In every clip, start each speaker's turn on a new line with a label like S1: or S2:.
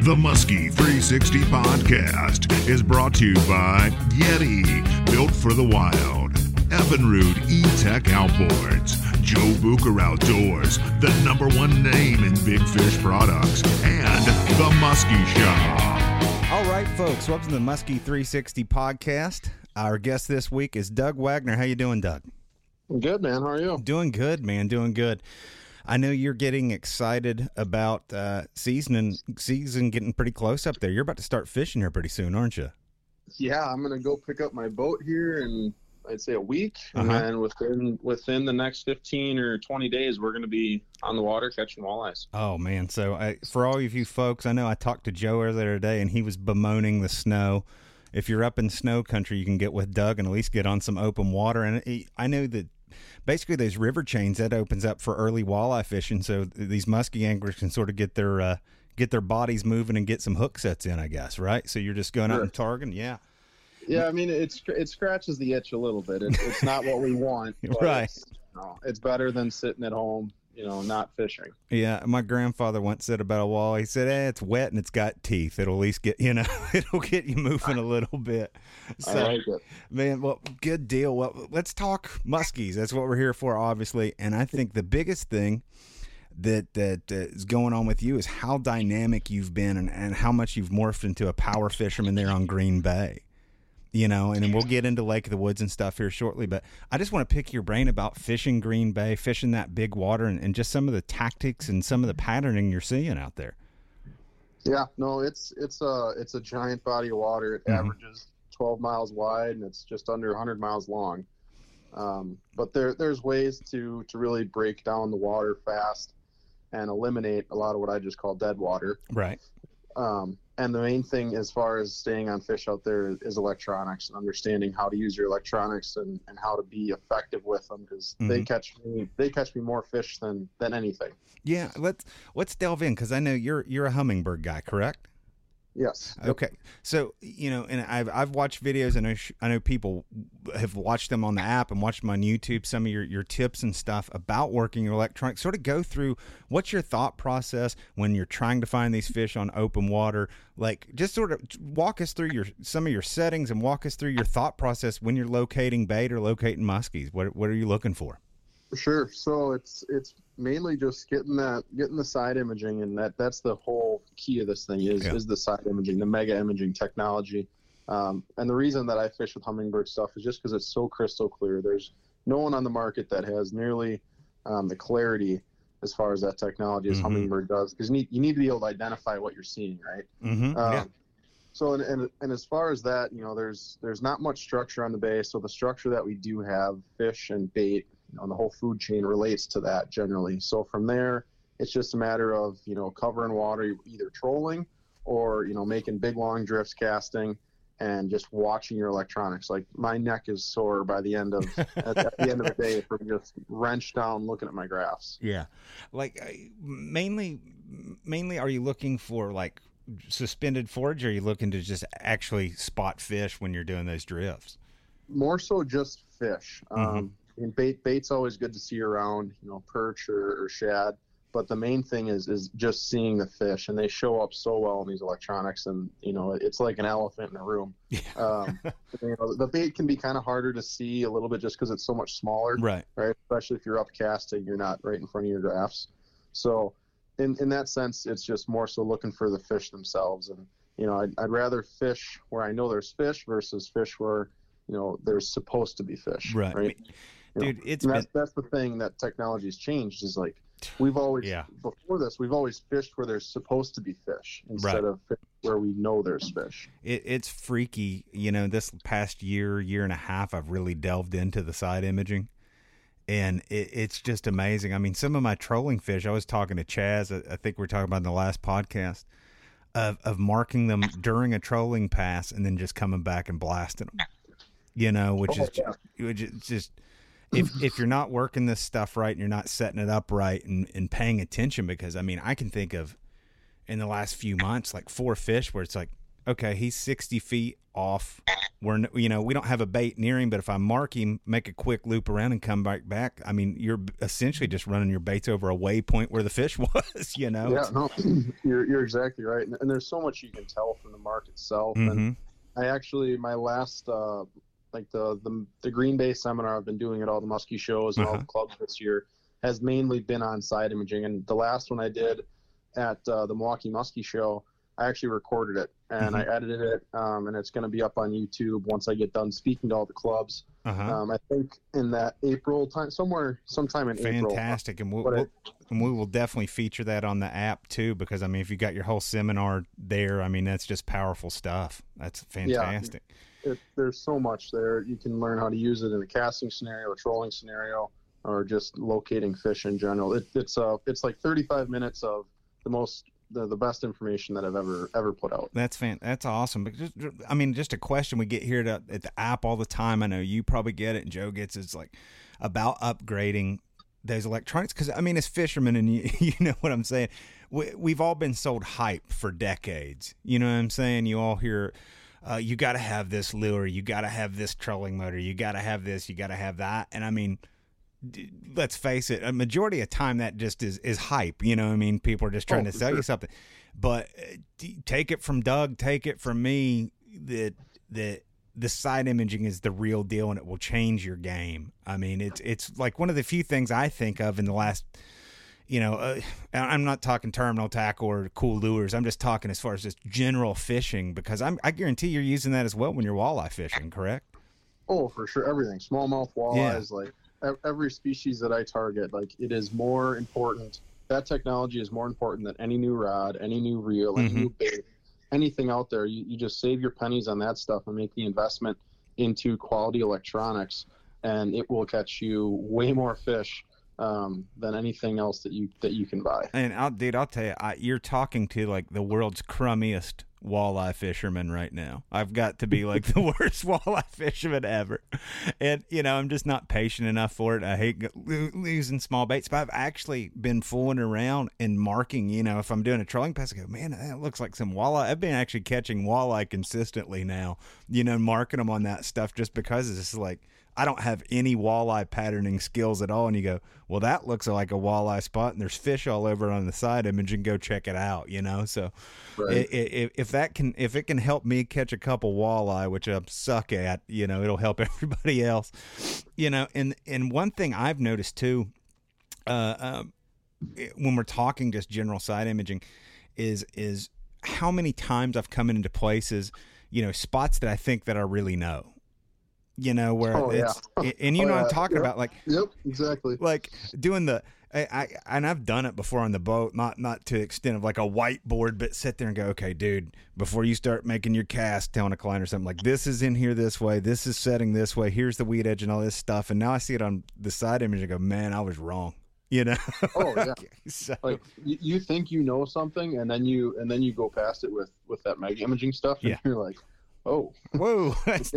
S1: The Muskie 360 podcast is brought to you by Yeti, built for the wild, Evinrude E-Tech Outboards, Joe Bucher Outdoors, the #1 name in big fish products, and The Muskie Shop.
S2: All right, folks, welcome to the Muskie 360 podcast. Our guest this week is Doug Wagner. How you doing, Doug?
S3: Good, man. How are you?
S2: Doing good, man. Doing good. I know you're getting excited about season getting pretty close up there. You're about to start fishing here pretty soon, aren't you?
S3: Yeah, I'm gonna go pick up my boat here in I'd say a week, and then within the next 15 or 20 days, we're gonna be on the water catching walleyes.
S2: Oh man! So for all of you folks, I know I talked to Joe earlier today, and he was bemoaning the snow. If you're up in snow country, you can get with Doug and at least get on some open water. And I know that basically those river chains, that opens up for early walleye fishing, so these muskie anglers can sort of get their bodies moving and get some hook sets in, I guess, right? So you're just going out and targeting, yeah.
S3: Yeah, I mean, it scratches the itch a little bit. It's not what we want, but
S2: right?
S3: It's better than sitting at home, not fishing.
S2: Yeah, my grandfather once said about a walleye, he said, it's wet and it's got teeth. It'll at least get, it'll get you moving a little bit. So,
S3: I like it.
S2: Man, well, good deal. Well, let's talk muskies. That's what we're here for, obviously. And I think the biggest thing that is going on with you is how dynamic you've been and how much you've morphed into a power fisherman there on Green Bay. And then we'll get into Lake of the Woods and stuff here shortly, but I just want to pick your brain about fishing Green Bay, fishing that big water, and just some of the tactics and some of the patterning you're seeing out there.
S3: Yeah, no, it's a giant body of water. It averages 12 miles wide, and it's just under 100 miles long. But there's ways to really break down the water fast and eliminate a lot of what I just call dead water.
S2: Right.
S3: And the main thing as far as staying on fish out there is electronics and understanding how to use your electronics and how to be effective with them, because they catch me more fish than anything.
S2: Yeah, let's delve in, because I know you're a Humminbird guy, correct?
S3: Yes.
S2: Okay. So, and I've watched videos, and I know people have watched them on the app and watched them on YouTube, some of your tips and stuff about working your electronics. Sort of go through what's your thought process when you're trying to find these fish on open water. Like, just sort of walk us through some of your settings and walk us through your thought process when you're locating bait or locating muskies. What are you looking for?
S3: Sure. So it's mainly just getting the side imaging, and that's the whole key of this thing is the side imaging, the mega imaging technology. And the reason that I fish with Humminbird stuff is just because it's so crystal clear. There's no one on the market that has nearly the clarity as far as that technology as Humminbird does, because you need to be able to identify what you're seeing, right? So and as far as that, there's not much structure on the bay. So the structure that we do have, fish and bait, the whole food chain relates to that generally. So from there, it's just a matter of, covering water, either trolling or, making big long drifts, casting, and just watching your electronics. Like, my neck is sore by the end of at the end of the day from just wrenched down looking at my graphs.
S2: Yeah. Like, mainly are you looking for like suspended forage, or are you looking to just actually spot fish when you're doing those drifts?
S3: More so just fish. And bait's always good to see around, perch or shad. But the main thing is just seeing the fish, and they show up so well in these electronics, and it's like an elephant in a room. The bait can be kind of harder to see a little bit just because it's so much smaller, right? Especially if you're up casting, you're not right in front of your graphs. So in that sense, it's just more so looking for the fish themselves, and I'd rather fish where I know there's fish versus fish where there's supposed to be fish, right?
S2: Dude,
S3: that's the thing that technology's changed, is like we've always before this we've always fished where there's supposed to be fish instead of where we know there's fish.
S2: It's freaky. This past year and a half, I've really delved into the side imaging, and it's just amazing. I mean, some of my trolling fish, I was talking to Chaz, I think we were talking about in the last podcast, of marking them during a trolling pass and then just coming back and blasting them, which is just if you're not working this stuff right and you're not setting it up right and paying attention, because I can think of in the last few months like 4 fish where it's like, okay, he's 60 feet off we don't have a bait near him, but if I mark him, make a quick loop around and come back, I mean, you're essentially just running your baits over a waypoint where the fish was,
S3: Yeah, no, you're exactly right. And there's so much you can tell from the mark itself. And I actually, my last, like the Green Bay seminar I've been doing at all the muskie shows and all the clubs this year has mainly been on side imaging. And the last one I did at the Milwaukee Muskie Show, I actually recorded it and I edited it, and it's going to be up on YouTube once I get done speaking to all the clubs. I think in that April time, sometime in April.
S2: Fantastic, and we will definitely feature that on the app too, because I mean, if you got your whole seminar there, I mean, that's just powerful stuff. That's fantastic.
S3: Yeah, there's so much there. You can learn how to use it in a casting scenario, a trolling scenario, or just locating fish in general. It's like 35 minutes of the best information that I've ever put out.
S2: That's awesome. But just a question we get here at the app all the time. I know you probably get it, and Joe gets it. It's like about upgrading those electronics, because I mean, as fishermen, and you know what I'm saying, we've all been sold hype for decades. You know what I'm saying? You all hear, you got to have this lure, you got to have this trolling motor, you got to have this, you got to have that, and I mean, let's face it, a majority of time that just is hype. You know what I mean? People are just trying to sell you something. But take it from Doug, take it from me, that the side imaging is the real deal, and it will change your game. I mean, it's like one of the few things I think of in the last, I'm not talking terminal tackle or cool lures. I'm just talking as far as just general fishing, because I guarantee you're using that as well when you're walleye fishing, correct?
S3: Oh, for sure. Everything. Smallmouth walleyes, like every species that I target, like it is more important. That technology is more important than any new rod, any new reel, any new bait, anything out there. You just save your pennies on that stuff and make the investment into quality electronics, and it will catch you way more fish than anything else that you can buy.
S2: And I'll tell you, you're talking to like the world's crummiest walleye fisherman right now. I've got to be like the worst walleye fisherman ever, and I'm just not patient enough for it. I hate losing small baits, but I've actually been fooling around and marking. If I'm doing a trolling pass, I go, man, that looks like some walleye. I've been actually catching walleye consistently now, marking them on that stuff, just because it's just like, I don't have any walleye patterning skills at all. And you go, well, that looks like a walleye spot, and there's fish all over on the side image, and go check it out, So
S3: right.
S2: if it can help me catch a couple walleye, which I suck at, it'll help everybody else, and one thing I've noticed too, when we're talking just general side imaging, is how many times I've come into places, spots that I think that I really know. Where and what I'm talking about, like,
S3: yep, exactly,
S2: like doing and I've done it before on the boat, not to the extent of like a whiteboard, but sit there and go, okay, dude, before you start making your cast, telling a client or something, like, this is in here this way, this is setting this way, here's the weed edge and all this stuff, and now I see it on the side image and go, man, I was wrong.
S3: Oh yeah.
S2: So,
S3: like you think you know something, and then you go past it with that mega imaging stuff, and you're like, oh,
S2: whoa!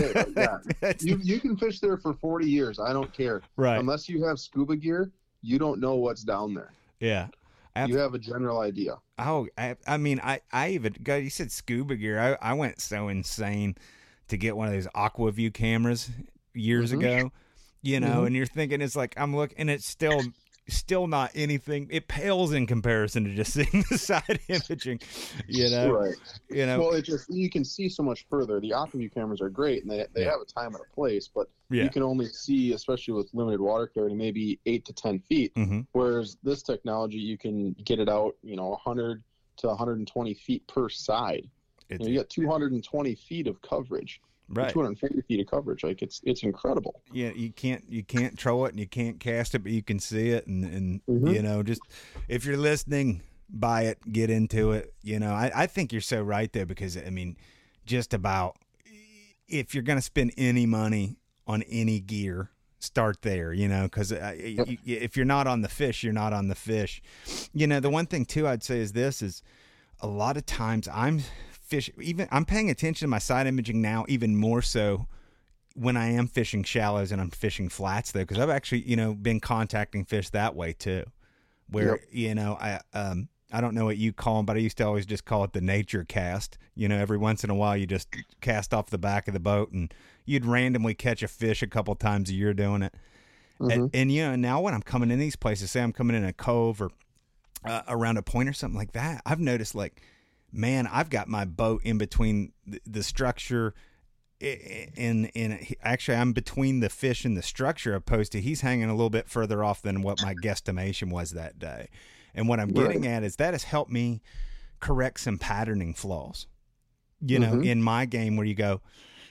S3: You can fish there for 40 years. I don't care.
S2: Right.
S3: Unless you have scuba gear, you don't know what's down there.
S2: Yeah.
S3: You have a general idea.
S2: Oh, I mean, I even, God, you said scuba gear. I went so insane to get one of those AquaView cameras years ago, and you're thinking, it's like, I'm looking, and it's still not anything. It pales in comparison to just seeing the side imaging,
S3: Right.
S2: Well,
S3: it just, you can see so much further. The AquaView cameras are great, and they have a time and a place, but you can only see, especially with limited water clarity, maybe 8 to 10 feet. Whereas this technology, you can get it out, 100 to 120 feet per side. You got 220 feet of coverage.
S2: Right.
S3: 250 feet of coverage. Like, it's incredible.
S2: Yeah, you can't troll it and you can't cast it, but you can see it, and just, if you're listening, buy it, get into it. I think you're so right there, because I mean, just about, if you're going to spend any money on any gear, start there, because if you're not on the fish, you're not on the fish. The one thing too I'd say is a lot of times I'm paying attention to my side imaging now, even more so when I am fishing shallows and I'm fishing flats, though, because I've actually, been contacting fish that way too, where, I don't know what you call them, but I used to always just call it the nature cast. You know, every once in a while you just cast off the back of the boat and you'd randomly catch a fish a couple times a year doing it. And you know, now when I'm coming in these places, say I'm coming in a cove or around a point or something like that, I've noticed like, man, I've got my boat in between the structure actually I'm between the fish and the structure, opposed to he's hanging a little bit further off than what my guesstimation was that day. And what I'm getting at is that has helped me correct some patterning flaws, you know, in my game, where you go,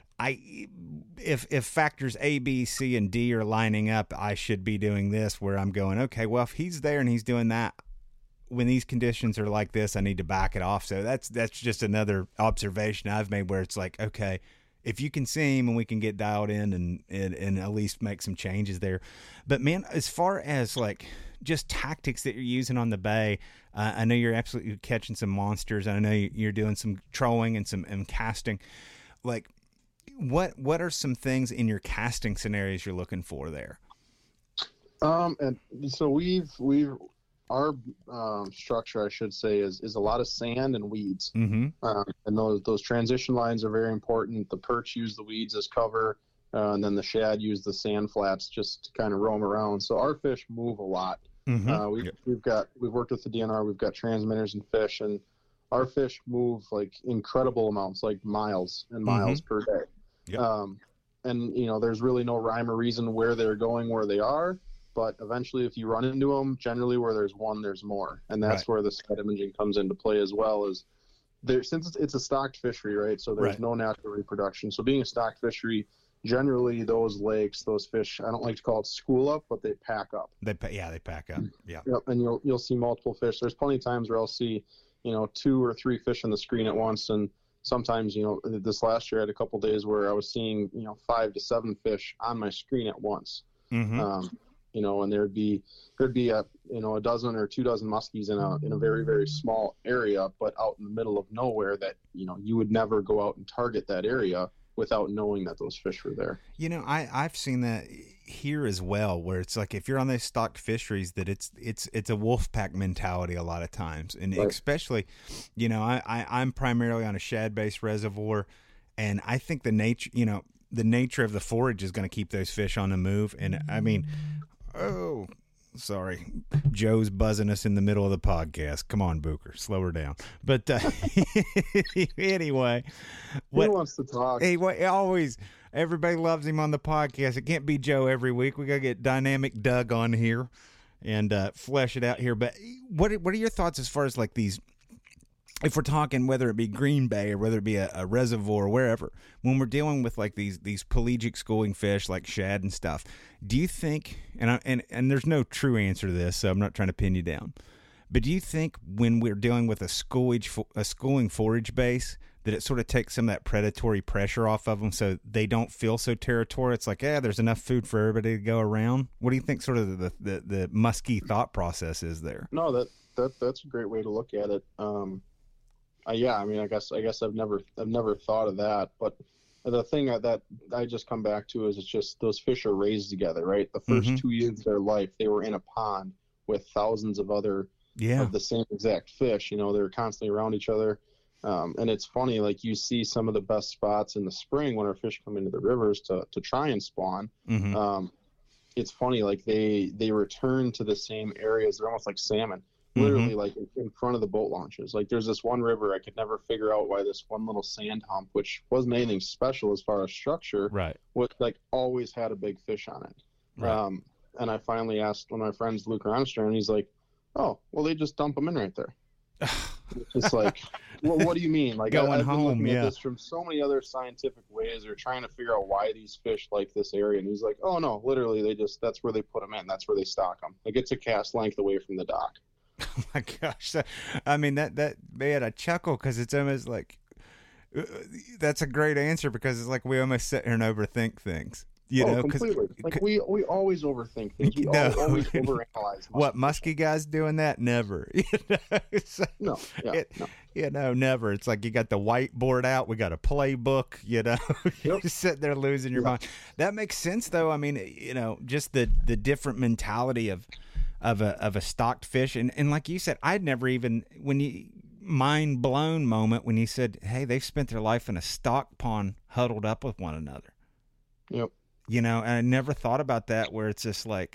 S2: if factors A, B, C, and D are lining up, I should be doing this, where I'm going, okay, well, if he's there and he's doing that, when these conditions are like this, I need to back it off. So that's just another observation I've made, where it's like, okay, if you can see him and we can get dialed in and at least make some changes there. But man, as far as like just tactics that you're using on the bay, I know you're absolutely catching some monsters. And I know you're doing some trolling and casting. Like, what are some things in your casting scenarios you're looking for there?
S3: And so our structure, I should say, is a lot of sand and weeds. And those transition lines are very important. The perch use the weeds as cover, and then the shad use the sand flats just to kind of roam around. So our fish move a lot. We've worked with the DNR. We've got transmitters and fish, and our fish move like incredible amounts, like miles and miles per day. And you know, there's really no rhyme or reason where they're going, where they are. But eventually, if you run into them, generally where there's one, there's more. And that's where the side imaging comes into play as well. Is there, since it's a stocked fishery, right? So there's no natural reproduction. So being a stocked fishery, generally those lakes, those fish, I don't like to call it school up, but they pack up.
S2: They pack up. Yeah.
S3: Yep, and you'll see multiple fish. There's plenty of times where I'll see, you know, 2 or 3 fish on the screen at once. And sometimes, you know, this last year I had a couple of days where I was seeing, you know, 5 to 7 fish on my screen at once. You know, and there'd be a, you know, a dozen or 2 dozen muskies in a very, very small area, but out in the middle of nowhere that, you know, you would never go out and target that area without knowing that those fish were there.
S2: You know, I've seen that here as well, where it's like if you're on those stocked fisheries, that it's a wolf pack mentality a lot of times, and especially, you know, I'm primarily on a shad based reservoir, and I think the nature of the forage is going to keep those fish on the move. And I mean, oh, sorry, Joe's buzzing us in the middle of the podcast. Come on, Booker, slow her down. But anyway,
S3: he wants to talk.
S2: Hey, always, everybody loves him on the podcast. It can't be Joe every week. We got to get Dynamic Doug on here and flesh it out here. But what are your thoughts as far as like these? If we're talking whether it be Green Bay or whether it be a reservoir or wherever, when we're dealing with like these pelagic schooling fish like shad and stuff, do you think, and there's no true answer to this, so I'm not trying to pin you down, but do you think when we're dealing with a schooling forage base, that it sort of takes some of that predatory pressure off of them so they don't feel so territorial? It's like, there's enough food for everybody to go around. What do you think sort of the musky thought process is there?
S3: No, that's a great way to look at it. Yeah, I mean, I guess I've never thought of that, but the thing that I just come back to is it's just those fish are raised together, right? The first 2 years of their life, they were in a pond with thousands of other of the same exact fish. You know, they were constantly around each other, and it's funny, like you see some of the best spots in the spring when our fish come into the rivers to try and spawn. It's funny, like they return to the same areas. They're almost like salmon. Literally, like in front of the boat launches. Like there's this one river I could never figure out why this one little sand hump, which wasn't anything special as far as structure, was like always had a big fish on it. And I finally asked one of my friends, Luke Armstrong, and he's like, "Oh, well, they just dump them in right there." It's like, well, what do you mean? Like
S2: going
S3: I've been
S2: home,
S3: looking at this from so many other scientific ways. They're trying to figure out why these fish like this area, and he's like, "Oh no, literally, that's where they put them in. That's where they stock them. Like it's a cast length away from the dock."
S2: Oh my gosh. I mean, that made a chuckle because it's almost like, that's a great answer, because it's like we almost sit here and overthink things, you know?
S3: Completely. Like we always overthink things. We always overanalyze.
S2: What, musky guys doing that? Never.
S3: No.
S2: Never. It's like you got the whiteboard out. We got a playbook, you know, you're just sitting there losing your mind. That makes sense though. I mean, you know, just the different mentality of of a stocked fish. And like you said, I'd never even, mind blown moment when you said, hey, they've spent their life in a stock pond huddled up with one another.
S3: Yep.
S2: And I never thought about that, where it's just like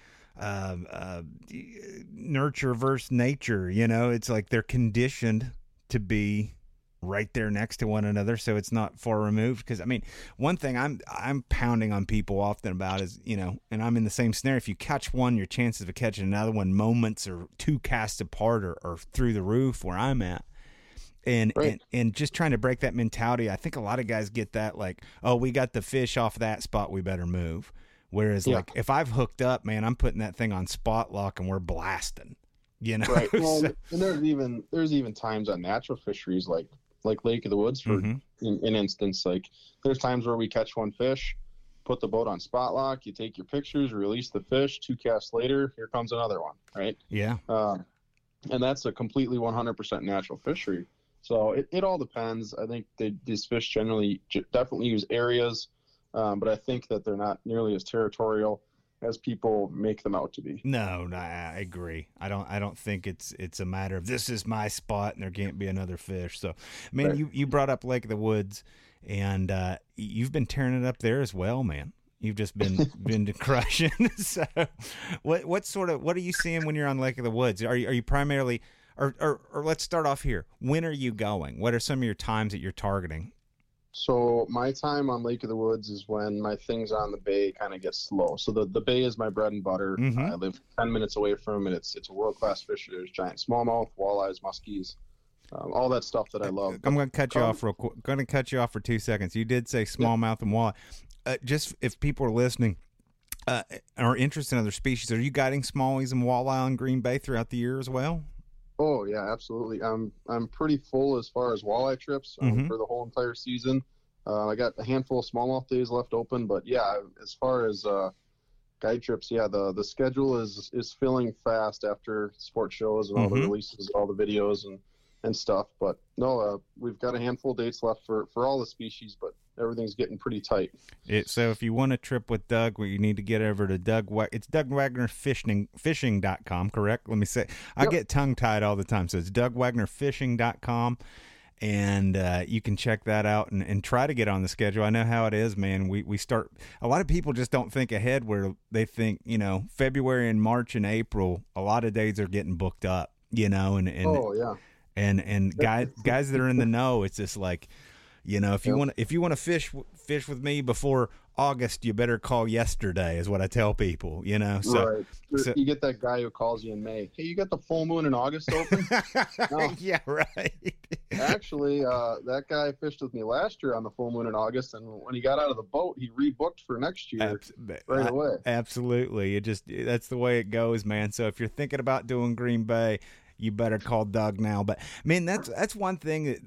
S2: nurture versus nature. It's like they're conditioned to be right there next to one another, so it's not far removed. Because one thing I'm pounding on people often about is, and I'm in the same scenario. If you catch one, your chances of catching another one moments or 2 casts apart or through the roof where I'm at. And,
S3: right.
S2: and just trying to break that mentality. I think a lot of guys get that, like, oh, we got the fish off that spot, we better move. Whereas, like, if I've hooked up, man, I'm putting that thing on spot lock and we're blasting.
S3: Right. Well, and there's even times on natural fisheries like Lake of the Woods, for in instance. Like, there's times where we catch one fish, put the boat on spot lock, you take your pictures, release the fish. 2 casts later, here comes another one. Right.
S2: Yeah.
S3: And that's a completely 100% natural fishery. So it all depends. I think these fish generally definitely use areas, but I think that they're not nearly as territorial as people make them out to be.
S2: No, I agree. I don't think it's a matter of this is my spot and there can't be another fish. So, man, right. you brought up Lake of the Woods, and you've been tearing it up there as well, man. You've just been crushing. So, what are you seeing when you're on Lake of the Woods? Are you primarily Or let's start off here. When are you going? What are some of your times that you're targeting?
S3: So my time on Lake of the Woods is when my things on the bay kind of get slow. So the bay is my bread and butter. I live 10 minutes away from it. It's a world-class fish. There's giant smallmouth, walleyes, muskies, all that stuff that I love.
S2: I'm going to cut you off real quick. Going to cut you off for 2 seconds. You did say smallmouth and walleye. Just if people are listening, are interested in other species, are you guiding smallies and walleye on Green Bay throughout the year as well?
S3: Oh yeah, absolutely. I'm pretty full as far as walleye trips for the whole entire season. I got a handful of smallmouth days left open, but yeah, as far as guide trips, yeah, the schedule is filling fast after sport shows and all the releases, all the videos and stuff. But no, we've got a handful of dates left for all the species, but everything's getting pretty tight.
S2: So if you want a trip with Doug, well, you need to get over to it's DougWagnerFishing.com, correct? Let me say, I get tongue-tied all the time, so it's DougWagnerFishing.com, and you can check that out and try to get on the schedule. I know how it is, man. We start, a lot of people just don't think ahead, where they think, February and March and April, a lot of days are getting booked up, and
S3: oh, yeah.
S2: And guys that are in the know, it's just like, if you want to fish with me before August, you better call yesterday, is what I tell people. So,
S3: right. So you get that guy who calls you in May. Hey, you got the full moon in August open? No.
S2: Yeah, right.
S3: Actually, that guy fished with me last year on the full moon in August, and when he got out of the boat, he rebooked for next year right away.
S2: Absolutely, that's the way it goes, man. So if you're thinking about doing Green Bay, you better call Doug now. But man, that's one thing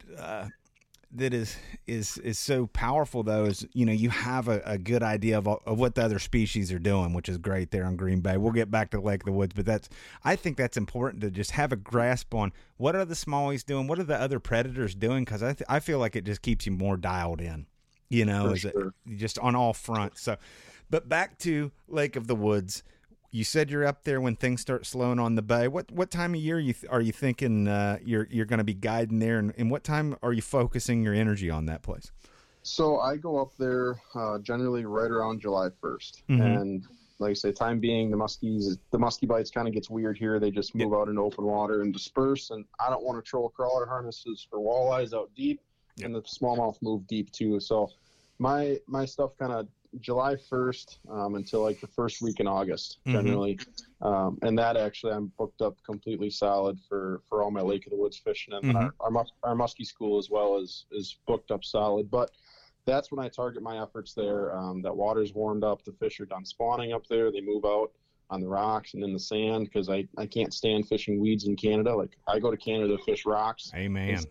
S2: that is so powerful, though, is you have a good idea of what the other species are doing, which is great there on Green Bay. We'll get back to Lake of the Woods, but I think that's important to just have a grasp on what are the smallies doing, what are the other predators doing, because I feel like it just keeps you more dialed in, just on all fronts. So, but back to Lake of the Woods. You said you're up there when things start slowing on the bay. What time of year are you thinking you're going to be guiding there, and what time are you focusing your energy on that place?
S3: So I go up there generally right around July 1st, and like I say, time being the muskie bites kind of gets weird here. They just move out in open water and disperse, and I don't want to troll crawler harnesses for walleyes out deep, and the smallmouth move deep too. So my stuff kind of July 1st until like the first week in August generally, and that actually I'm booked up completely solid for all my Lake of the Woods fishing, and our muskie school as well is booked up solid. But that's when I target my efforts there. That water's warmed up, the fish are done spawning up there, they move out on the rocks and in the sand, because I can't stand fishing weeds in Canada. Like, I go to Canada to fish rocks.
S2: Amen.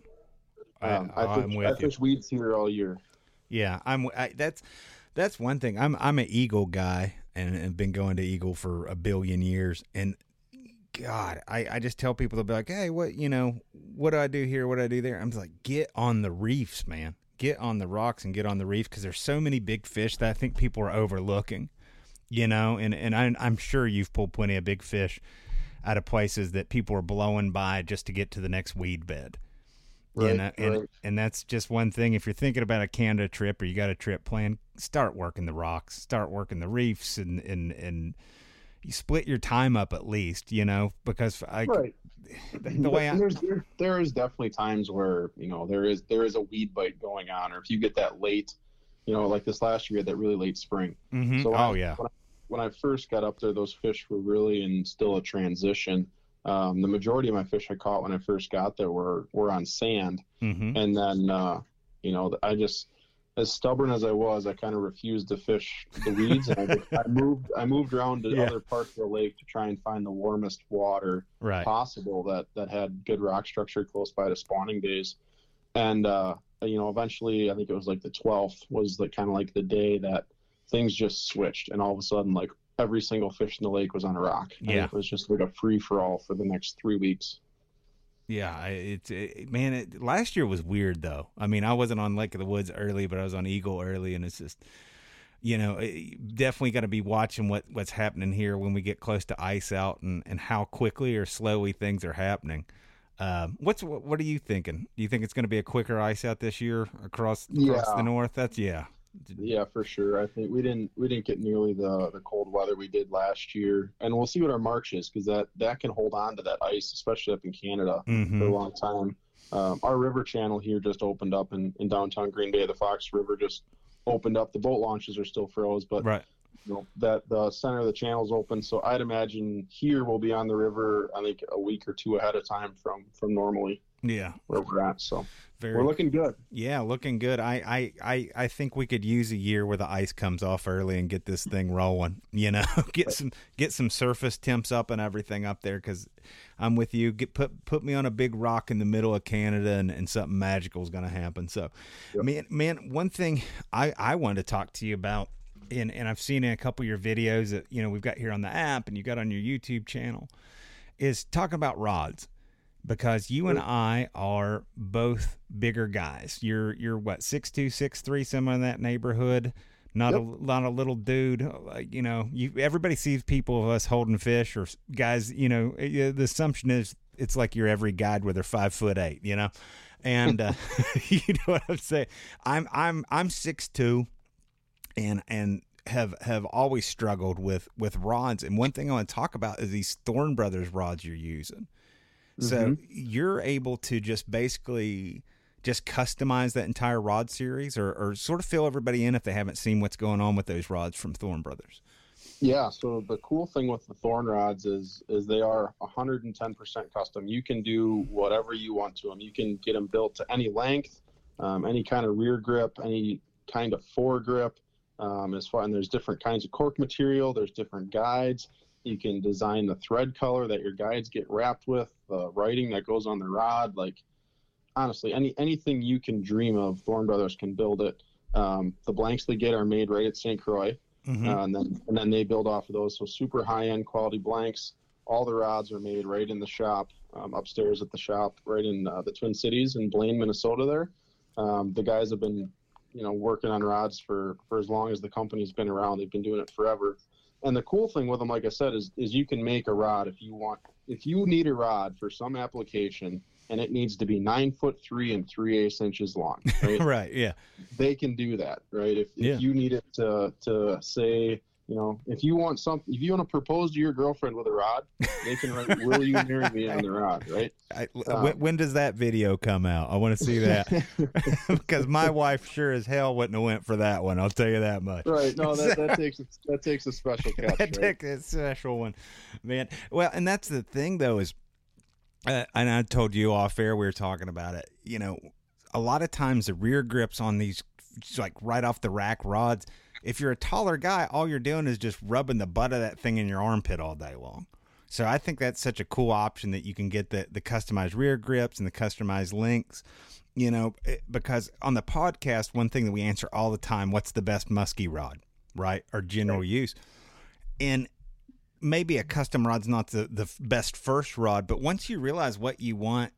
S3: I fish weeds here all year.
S2: Yeah, that's one thing. I'm an Eagle guy and been going to Eagle for a billion years. And God, I just tell people, they'll be like, hey, what do I do here? What do I do there? I'm just like, get on the reefs, man. Get on the rocks and get on the reef, because there's so many big fish that I think people are overlooking. you know, and I'm sure you've pulled plenty of big fish out of places that people are blowing by just to get to the next weed bed.
S3: Right,
S2: you know, and that's just one thing. If you're thinking about a Canada trip or you got a trip planned, start working the rocks, start working the reefs, and you split your time up at least, you know, because the way
S3: there is definitely times where, you know, there is a weed bite going on, or if you get that late, you know, like this last year, we had that really late spring.
S2: Mm-hmm.
S3: So when I first got up there, those fish were really in still a transition. The majority of my fish I caught when I first got there were on sand.
S2: Mm-hmm.
S3: And then, you know, I just, as stubborn as I was, I kind of refused to fish the weeds. And I moved around to other parts of the lake to try and find the warmest water possible that had good rock structure close by to spawning days. And, you know, eventually, I think it was like the 12th was kind of like the day that things just switched. And all of a sudden, like, every single fish in the lake was on a rock. And it was just like a free-for-all for the next 3 weeks.
S2: Yeah, last year was weird, though. I mean, I wasn't on Lake of the Woods early, but I was on Eagle early, and it's just, you know, definitely got to be watching what's happening here when we get close to ice out and how quickly or slowly things are happening. What are you thinking? Do you think it's going to be a quicker ice out this year across the north? Yeah,
S3: for sure. I think we didn't get nearly the cold weather we did last year, and we'll see what our March is, because that can hold on to that ice, especially up in Canada, for a long time. Our river channel here just opened up in downtown Green Bay. The Fox River just opened up. The boat launches are still froze, but you know, that the center of the channel's open. So I'd imagine here we'll be on the river, I think, a week or two ahead of time from normally.
S2: Yeah,
S3: where we're at. So we're looking good.
S2: Yeah, looking good. I think we could use a year where the ice comes off early and get this thing rolling. You know, get some surface temps up and everything up there. Because I'm with you. Put me on a big rock in the middle of Canada, and something magical is going to happen. So, man, one thing I wanted to talk to you about, and I've seen in a couple of your videos that, you know, we've got here on the app and you got on your YouTube channel, is talking about rods. Because you and I are both bigger guys. You're what, 6'2", 6'3", somewhere in that neighborhood. Not a little dude. You know, everybody sees people of us holding fish or guys. You know, the assumption is it's like you're every guide where they're 5'8". You know, and you know what I'm saying. I'm 6'2", and have always struggled with rods. And one thing I want to talk about is these Thorne Brothers rods you're using. So you're able to just basically just customize that entire rod series, or sort of fill everybody in if they haven't seen what's going on with those rods from Thorne Brothers.
S3: Yeah, so the cool thing with the Thorne rods is they are 110% custom. You can do whatever you want to them. You can get them built to any length, any kind of rear grip, any kind of foregrip. And there's different kinds of cork material. There's different guides. You can design the thread color that your guides get wrapped with, the writing that goes on the rod. Like, honestly, anything you can dream of, Thorne Brothers can build it. The blanks they get are made right at St. Croix, and then they build off of those. So super high-end quality blanks. All the rods are made right in the shop, upstairs at the shop, right in the Twin Cities in Blaine, Minnesota there. The guys have been, you know, working on rods for as long as the company's been around. They've been doing it forever. And the cool thing with them, like I said, is you can make a rod if you want. If you need a rod for some application and it needs to be 9'3" and 3/8 inches long, right?
S2: Right. Yeah.
S3: They can do that, right? If you need it to say, you know, if you want to propose to your girlfriend with a rod, they can write, "Will you marry me?" on the rod, right?
S2: When does that video come out? I want to see that because my wife sure as hell wouldn't have went for that one. I'll tell you that much.
S3: Right? No, that takes a special catch.
S2: That takes a special one, man. Well, and that's the thing though is, and I told you off air we were talking about it. You know, a lot of times the rear grips on these, like right off the rack rods. If you're a taller guy, all you're doing is just rubbing the butt of that thing in your armpit all day long. So I think that's such a cool option that you can get the customized rear grips and the customized links, you know, because on the podcast, one thing that we answer all the time, what's the best muskie rod, right? Or general use. And maybe a custom rod's not the best first rod, but once you realize what you want,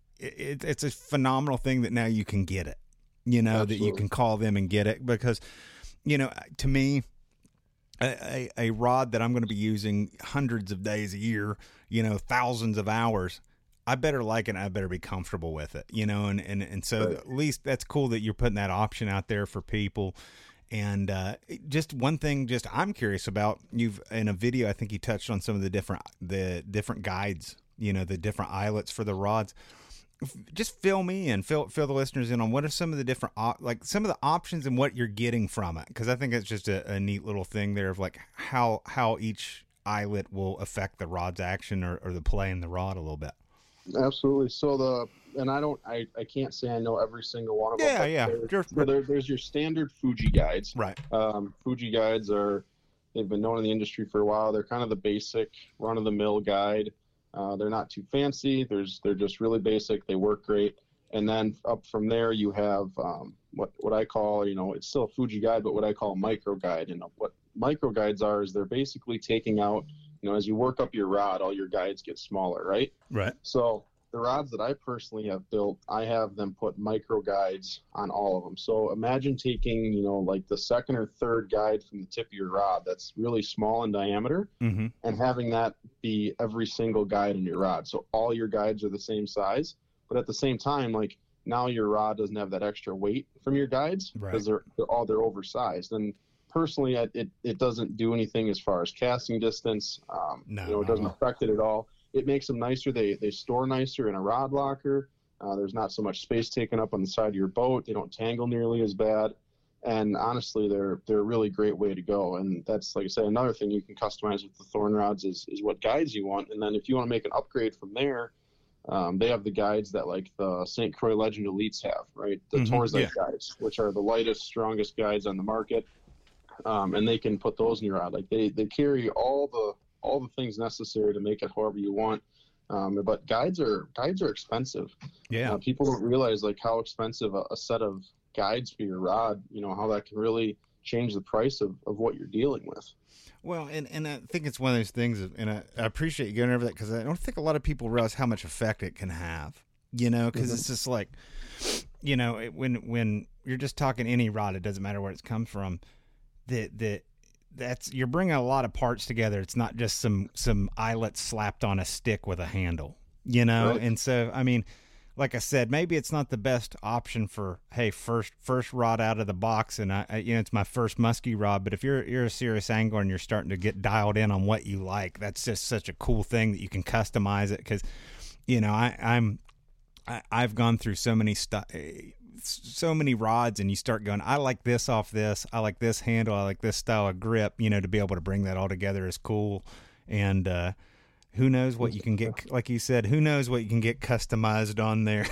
S2: it's a phenomenal thing that now you can get it, you know, Absolutely. That you can call them and get it because, you know, to me, a rod that I'm going to be using hundreds of days a year, thousands of hours, I better like it and I better be comfortable with it, and so
S3: Right.
S2: at least that's cool that you're putting that option out there for people. And just one thing, I'm curious about, you've in a video, I think you touched on some of the different guides, the different eyelets for the rods. Just fill me in, fill the listeners in on what are some of the different some of the options and what you're getting from it, because I think it's just a neat little thing there of like how each eyelet will affect the rod's action or the play in the rod a little bit.
S3: Absolutely. So I can't say I know every single one of them.
S2: Yeah.
S3: There's your standard Fuji guides.
S2: Right.
S3: Fuji guides they've been known in the industry for a while. They're kind of the basic run of the mill guide. They're not too fancy. They're just really basic. They work great. And then up from there, you have what I call, it's still a Fuji guide, but what I call a micro guide. And what micro guides are is they're basically taking out, as you work up your rod, all your guides get smaller, right?
S2: Right.
S3: So the rods that I personally have built, I have them put micro guides on all of them. So imagine taking, like the second or third guide from the tip of your rod that's really small in diameter,
S2: Mm-hmm.
S3: and having that be every single guide in your rod. So all your guides are the same size, but at the same time, like now your rod doesn't have that extra weight from your guides because they're oversized. And personally, it doesn't do anything as far as casting distance. It doesn't affect it at all. It makes them nicer. They store nicer in a rod locker. There's not so much space taken up on the side of your boat. They don't tangle nearly as bad. And honestly, they're a really great way to go. And that's, like I said, another thing you can customize with the Thorn rods is what guides you want. And then if you want to make an upgrade from there, they have the guides that like the St. Croix Legend Elites have, right? The Torzite guides, which are the lightest, strongest guides on the market. And they can put those in your rod. Like they carry all the things necessary to make it however you want. But guides are expensive.
S2: Yeah.
S3: People don't realize like how expensive a set of guides for your rod, how that can really change the price of what you're dealing with.
S2: Well, and I think it's one of those things, and I appreciate you going over that, because I don't think a lot of people realize how much effect it can have, because it's just like, when you're just talking any rod, it doesn't matter where it's come from, that's you're bringing a lot of parts together. It's not just some eyelets slapped on a stick with a handle,
S3: Right.
S2: And so, I mean, like I said, maybe it's not the best option for, hey, first rod out of the box, and I it's my first muskie rod. But if you're a serious angler and you're starting to get dialed in on what you like, that's just such a cool thing that you can customize it. Because, I've gone through so many rods, and you start going, I like this off this, I like this handle, I like this style of grip. To be able to bring that all together is cool, and who knows what you can get, like you said, who knows what you can get customized on there.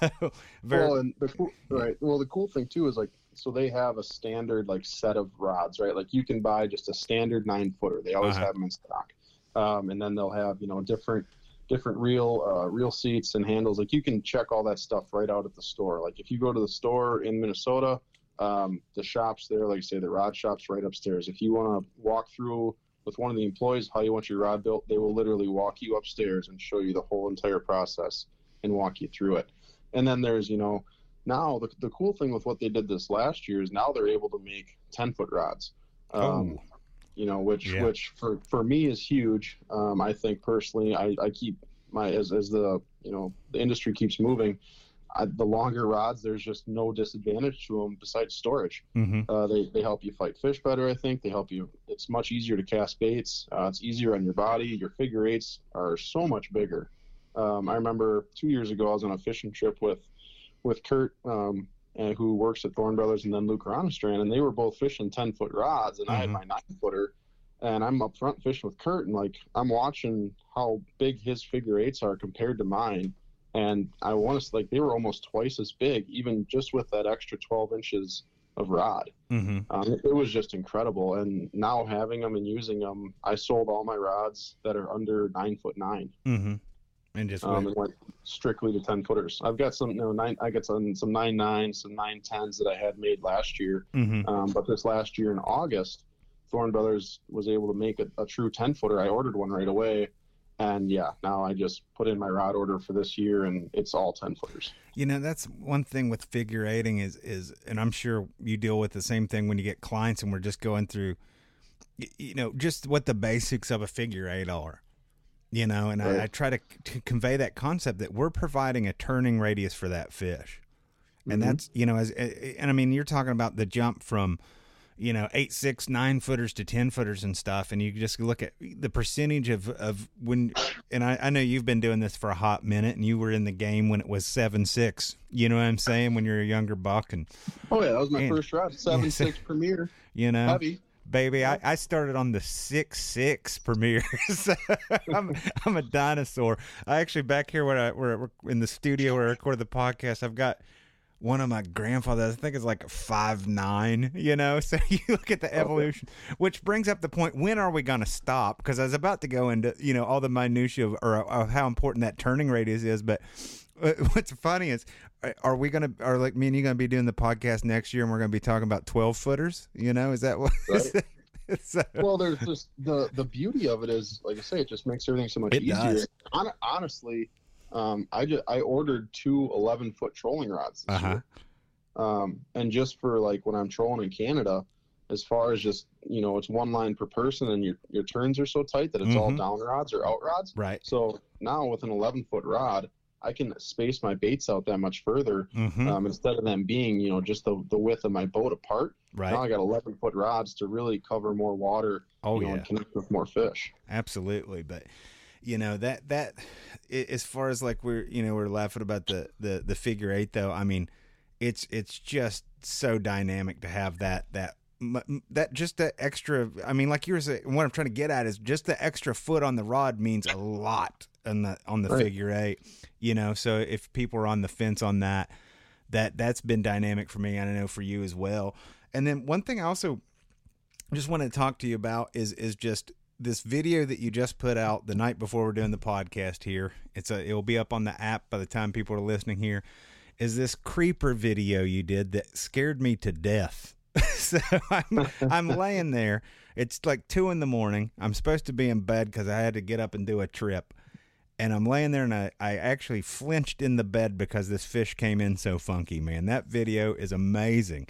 S3: The cool thing too is like, so they have a standard like set of rods, right? Like you can buy just a standard 9-footer. They always have them in stock. And then they'll have, different reel seats and handles. Like you can check all that stuff right out at the store. Like if you go to the store in Minnesota, the shops there, like I say, the rod shop's right upstairs. If you want to walk through with one of the employees how you want your rod built, they will literally walk you upstairs and show you the whole entire process and walk you through it. And then there's, now the cool thing with what they did this last year is now they're able to make 10-foot rods. Which for me is huge. I think personally, I keep as the industry keeps moving, the longer rods, there's just no disadvantage to them besides storage.
S2: Mm-hmm.
S3: They help you fight fish better. I think they help you. It's much easier to cast baits. It's easier on your body. Your figure eights are so much bigger. I remember 2 years ago I was on a fishing trip with Kurt, who works at Thorn Brothers, and then Luke Ronestrand, and they were both fishing 10-foot rods, and I had my 9-footer, and I'm up front fishing with Kurt, and like I'm watching how big his figure eights are compared to mine. And I want to they were almost twice as big, even just with that extra 12 inches of rod.
S2: Mm-hmm.
S3: It was just incredible. And now having them and using them, I sold all my rods that are under 9'9".
S2: Mm-hmm. And just
S3: and went strictly to 10-footers. I've got some, I got some 9.9s, some 9.10s that I had made last year.
S2: Mm-hmm.
S3: But this last year in August, Thorn Brothers was able to make a true 10-footer. I ordered one right away. And now I just put in my rod order for this year, and it's all 10-footers.
S2: That's one thing with figure eighting is, and I'm sure you deal with the same thing when you get clients, and we're just going through, just what the basics of a figure eight are. And
S3: Right.
S2: I try to convey that concept that we're providing a turning radius for that fish. And that's, and I mean, you're talking about the jump from, 8, 6, 9 footers to 10 footers and stuff. And you just look at the percentage of when, and I know you've been doing this for a hot minute, and you were in the game when it was 7.6, you know what I'm saying? When you're a younger buck. And
S3: Oh yeah, that was my first rod, 7.6 Premier.
S2: Heavy. Baby, I started on the 6.6 Premier. So I'm a dinosaur. I actually, back here where we're in the studio where I recorded the podcast, I've got one of my grandfathers, I think it's like 5'9", so you look at the evolution, which brings up the point, when are we going to stop? Because I was about to go into, all the minutiae of how important that turning radius is, but what's funny is, are we going to, like me and you going to be doing the podcast next year and we're going to be talking about 12 footers? Is that what?
S3: Right.
S2: So,
S3: well, there's just the beauty of it is, like I say, it just makes everything so much easier.
S2: Does.
S3: Honestly, I ordered 2 11-foot trolling rods this year. And just for like when I'm trolling in Canada, as far as just, it's one line per person and your turns are so tight that it's all down rods or out rods.
S2: Right.
S3: So now with an 11-foot rod, I can space my baits out that much further, instead of them being, just the width of my boat apart.
S2: Right.
S3: Now I got 11-foot rods to really cover more water. And connect with more fish.
S2: Absolutely. But that as far as like we're laughing about the figure eight though, I mean, it's just so dynamic to have that just the extra, I mean, like you were saying, what I'm trying to get at is just the extra foot on the rod means a lot on the right. Figure eight, so if people are on the fence on that's been dynamic for me, and I know for you as well. And then one thing I also just want to talk to you about is just this video that you just put out the night before we're doing the podcast here. It'll be up on the app by the time people are listening here. Is this creeper video you did that scared me to death. So I'm laying there. It's like 2 a.m. I'm supposed to be in bed because I had to get up and do a trip. And I'm laying there, and I actually flinched in the bed because this fish came in so funky, man. That video is amazing.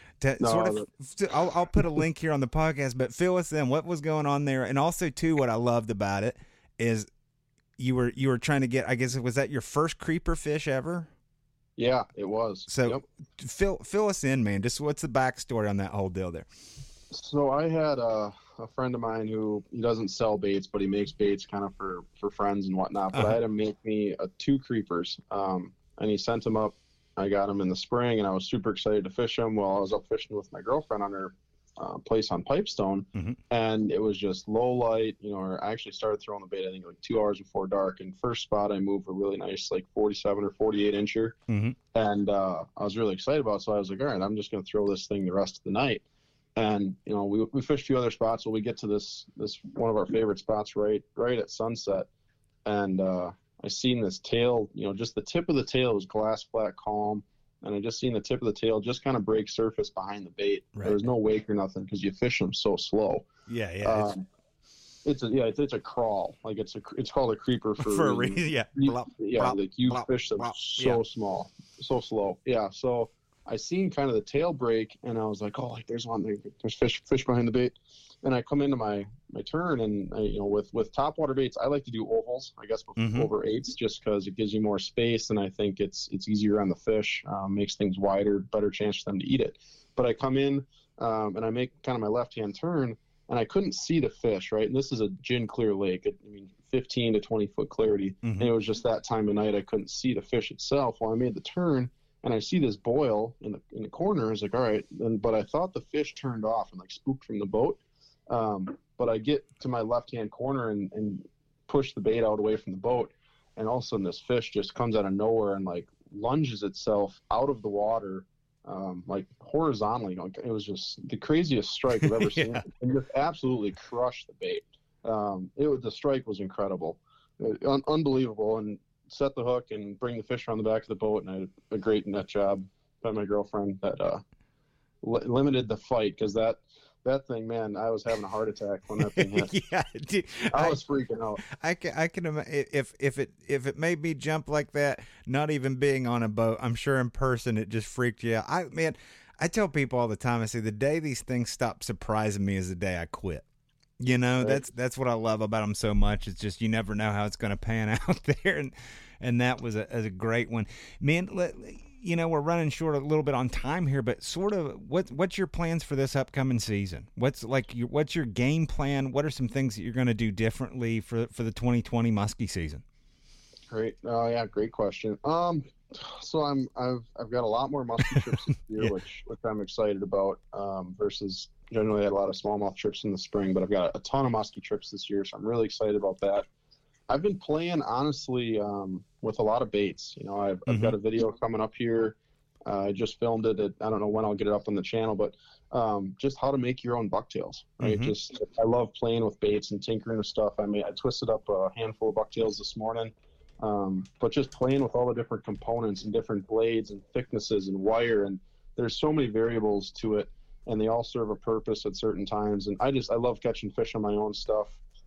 S2: I'll put a link here on the podcast, but fill us in. What was going on there? And also, too, what I loved about it is you were trying to get, I guess, was that your first creeper fish ever?
S3: Yeah, it was.
S2: So fill us in, man. Just what's the backstory on that whole deal there?
S3: So I had a friend of mine who, he doesn't sell baits, but he makes baits kind of for friends and whatnot. But I had him make me 2 creepers, and he sent them up. I got them in the spring, and I was super excited to fish them while I was up fishing with my girlfriend on her place on Pipestone. And it was just low light, or I actually started throwing the bait, I think like 2 hours before dark. And first spot I moved a really nice, like 47 or 48 incher. And I was really excited about it. So I was like, all right, I'm just going to throw this thing the rest of the night. And, we fished a few other spots. So we get to this one of our favorite spots right at sunset. And, I seen this tail, just the tip of the tail was glass flat calm. And I just seen the tip of the tail just kind of break surface behind the bait. Right. There was no wake or nothing because you fish them so slow.
S2: Yeah.
S3: It's a crawl. Like it's called a creeper for
S2: a reason. Yeah.
S3: Like you fish them so small, so slow. Yeah. So I seen kind of the tail break, and I was like, oh, like there's fish behind the bait. And I come into my turn, and with topwater baits, I like to do ovals, I guess, over 8s, just because it gives you more space, and I think it's easier on the fish, makes things wider, better chance for them to eat it. But I come in, and I make kind of my left-hand turn, and I couldn't see the fish, right? And this is a gin clear lake, 15 to 20 foot clarity, and it was just that time of night I couldn't see the fish itself. Well, I made the turn, and I see this boil in the corner. I was like, all right, but I thought the fish turned off and like spooked from the boat. But I get to my left-hand corner and push the bait out away from the boat, and all of a sudden this fish just comes out of nowhere and like lunges itself out of the water, like horizontally. Like, it was just the craziest strike I've ever seen, and just absolutely crushed the bait. The strike was incredible, unbelievable, and set the hook and bring the fish around the back of the boat. And I had a great net job by my girlfriend that limited the fight, because that thing, man, I was having a heart attack when that thing hit.
S2: Yeah, dude,
S3: I was freaking out.
S2: I can imagine if it made me jump like that, not even being on a boat, I'm sure in person it just freaked you out. I tell people all the time, I say the day these things stop surprising me is the day I quit. You know,
S3: right?
S2: that's what I love about them so much. It's just you never know how it's going to pan out there, and that was a great one, man. You know, we're running short a little bit on time here, but sort of what's your plans for this upcoming season? What's your game plan? What are some things that you're going to do differently for the 2020 muskie season?
S3: Great. Yeah, great question. So I've got a lot more muskie trips this year,
S2: Yeah.
S3: which I'm excited about. Versus generally I had a lot of smallmouth trips in the spring, but I've got a ton of muskie trips this year, so I'm really excited about that. I've been playing honestly with a lot of baits. You know, I've got a video coming up here. I just filmed it. I don't know when I'll get it up on the channel, but just how to make your own bucktails, right? Just I love playing with baits and tinkering with stuff. I twisted up a handful of bucktails this morning. But just playing with all the different components and different blades and thicknesses and wire, and there's so many variables to it, and they all serve a purpose at certain times. And I love catching fish on my own stuff,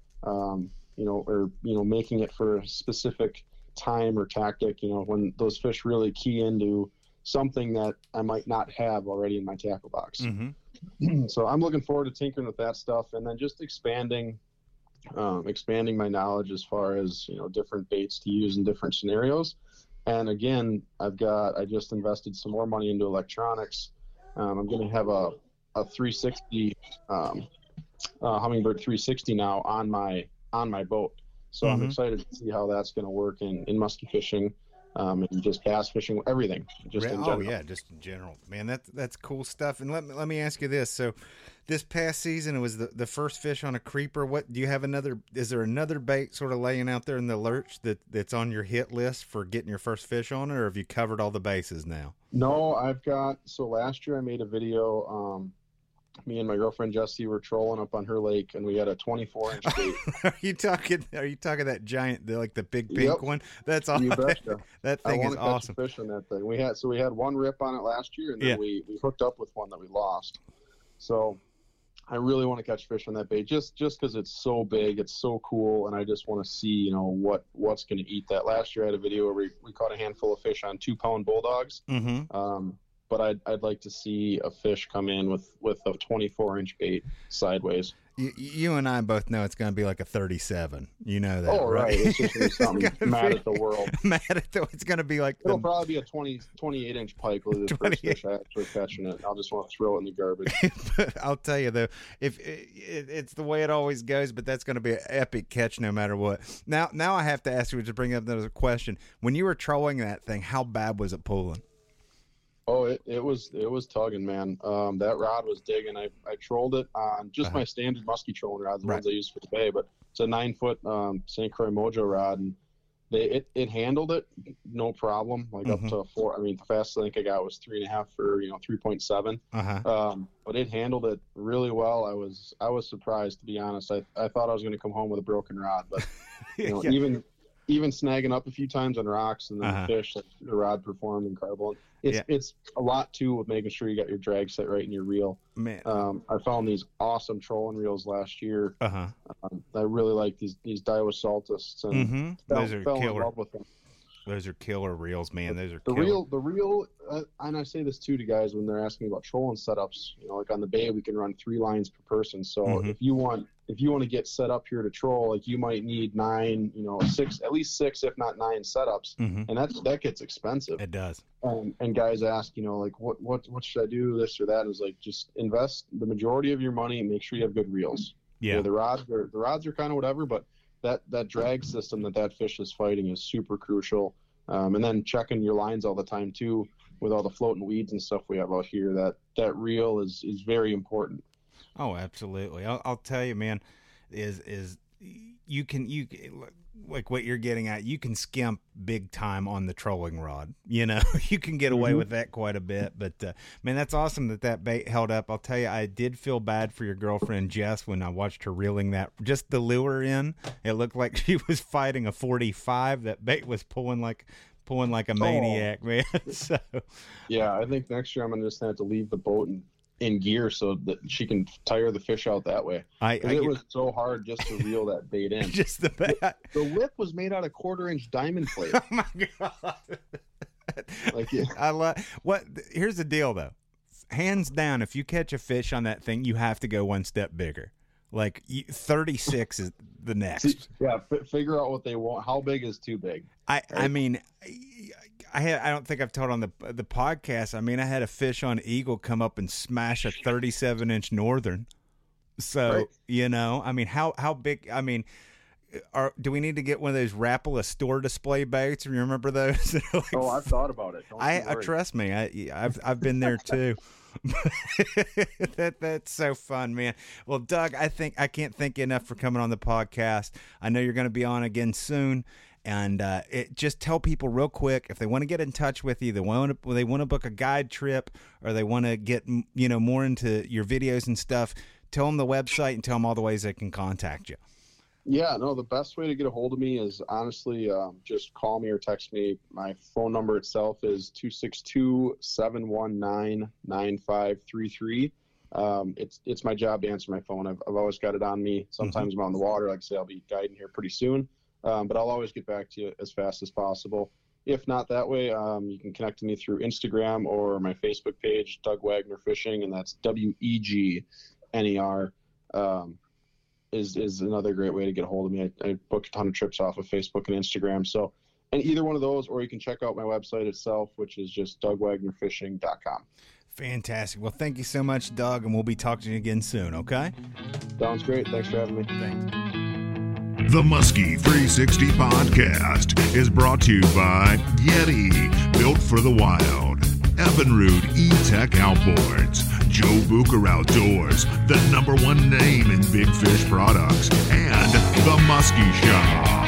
S3: making it for a specific time or tactic, when those fish really key into something that I might not have already in my tackle box. So I'm looking forward to tinkering with that stuff, and then just expanding my knowledge as far as different baits to use in different scenarios. And again, I just invested some more money into electronics. I'm going to have a 360 Humminbird 360 now on my boat, so I'm excited to see how that's going to work in muskie fishing, and just bass fishing, everything. Just in general.
S2: Just in general, man. That's cool stuff. And let me ask you this: so, this past season, it was the first fish on a creeper. What do you have is there another bait sort of laying out there in the lurch that's on your hit list for getting your first fish on it, or have you covered all the bases now?
S3: No, so last year I made a video. Me and my girlfriend Jessie were trolling up on her lake, and we had a 24-inch bait.
S2: Are you talking that giant, the big pink one? That's awesome.
S3: You betcha.
S2: That thing is awesome.
S3: I want to catch a fish on that thing. We had one rip on it last year, and then we hooked up with one that we lost. So I really want to catch fish on that bait, just because it's so big, it's so cool, and I just want to see what's going to eat that. Last year I had a video where we caught a handful of fish on 2-pound bulldogs. But I'd like to see a fish come in with a 24-inch bait sideways.
S2: You and I both know it's going to be like a 37. You know that,
S3: oh, right? It's just going to be something mad at the world. It's going to be like it'll probably be a 28-inch pike with the first fish I actually catching it. I'll just want to throw it in the garbage.
S2: I'll tell you though, if it's the way it always goes, but that's going to be an epic catch no matter what. Now I have to ask you to bring up another question. When you were trolling that thing, how bad was it pulling?
S3: Oh, it was tugging, man. That rod was digging. I trolled it on just my standard musky trolling rods, the ones I use for the bay, but it's a 9-foot St. Croix Mojo rod, and it handled it no problem, like up to 4. I mean, the fastest I think I got was 3.5 for 3.7. But it handled it really well. I was surprised, to be honest. I thought I was going to come home with a broken rod, but even snagging up a few times on rocks and then the fish, the rod performed incredible. It's a lot too with making sure you got your drag set right in your reel.
S2: Man,
S3: I found these awesome trolling reels last year. I really like these Daiwa Saltists, and
S2: those are
S3: fell
S2: killer.
S3: in love with them.
S2: Those are killer reels, man. Those are
S3: the
S2: killer.
S3: reel, and I say this too to guys when they're asking about trolling setups. Like on the bay, we can run 3 lines per person. So if you want to get set up here to troll, like you might need 9, 6, at least 6, if not 9 setups, and that gets expensive.
S2: It does.
S3: And guys ask, like what should I do, this or that? And it's like, just invest the majority of your money and make sure you have good reels.
S2: Yeah.
S3: The rods are kind of whatever, but that drag system that fish is fighting is super crucial. And then checking your lines all the time too, with all the floating weeds and stuff we have out here. That reel is very important.
S2: Oh, absolutely. I'll tell you, man, is you can like what you're getting at. You can skimp big time on the trolling rod. You can get away with that quite a bit. But man, that's awesome that bait held up. I'll tell you, I did feel bad for your girlfriend Jess when I watched her reeling just the lure in. It looked like she was fighting a 45. That bait was pulling like a maniac, man. So
S3: yeah, I think next year I'm just gonna have to leave the boat in gear so that she can tire the fish out that way. It was so hard just to reel that bait in.
S2: Just the bait.
S3: The lip was made out of 1/4-inch diamond plate.
S2: Oh my god! I love Here's the deal, though. Hands down, if you catch a fish on that thing, you have to go one step bigger. Like 36 is the next.
S3: Yeah, figure out what they want. How big is too big?
S2: I mean, I don't think I've told on the podcast. I mean, I had a fish on Eagle come up and smash a 37-inch northern. So, you know, I mean, how big? I mean, do we need to get one of those Rapala store display baits? Remember those? Like,
S3: oh, I've thought about it.
S2: Trust me. I've been there too. That's so fun, man. Well, Doug, I can't thank you enough for coming on the podcast. I know you're going to be on again soon, and just tell people real quick if they want to get in touch with you, they want to book a guide trip, or they want to get more into your videos and stuff. Tell them the website and tell them all the ways they can contact you.
S3: Yeah, no, the best way to get a hold of me is honestly just call me or text me. My phone number itself is 262-719-9533. It's my job to answer my phone. I've always got it on me. Sometimes I'm on the water. Like I say, I'll be guiding here pretty soon. But I'll always get back to you as fast as possible. If not that way, you can connect to me through Instagram or my Facebook page, Doug Wagner Fishing, and that's WEGNER. Is another great way to get a hold of me. I book a ton of trips off of Facebook and Instagram. So, and either one of those, or you can check out my website itself, which is just DougWagnerFishing.com.
S2: Fantastic. Well, thank you so much, Doug, and we'll be talking to you again soon, okay?
S3: Sounds great. Thanks for having me.
S2: Thanks.
S1: The Muskie 360 podcast is brought to you by Yeti, built for the wild. Evinrude E-Tech Outboards, Joe Bucher Outdoors, the #1 name in big fish products, and The Muskie Shop.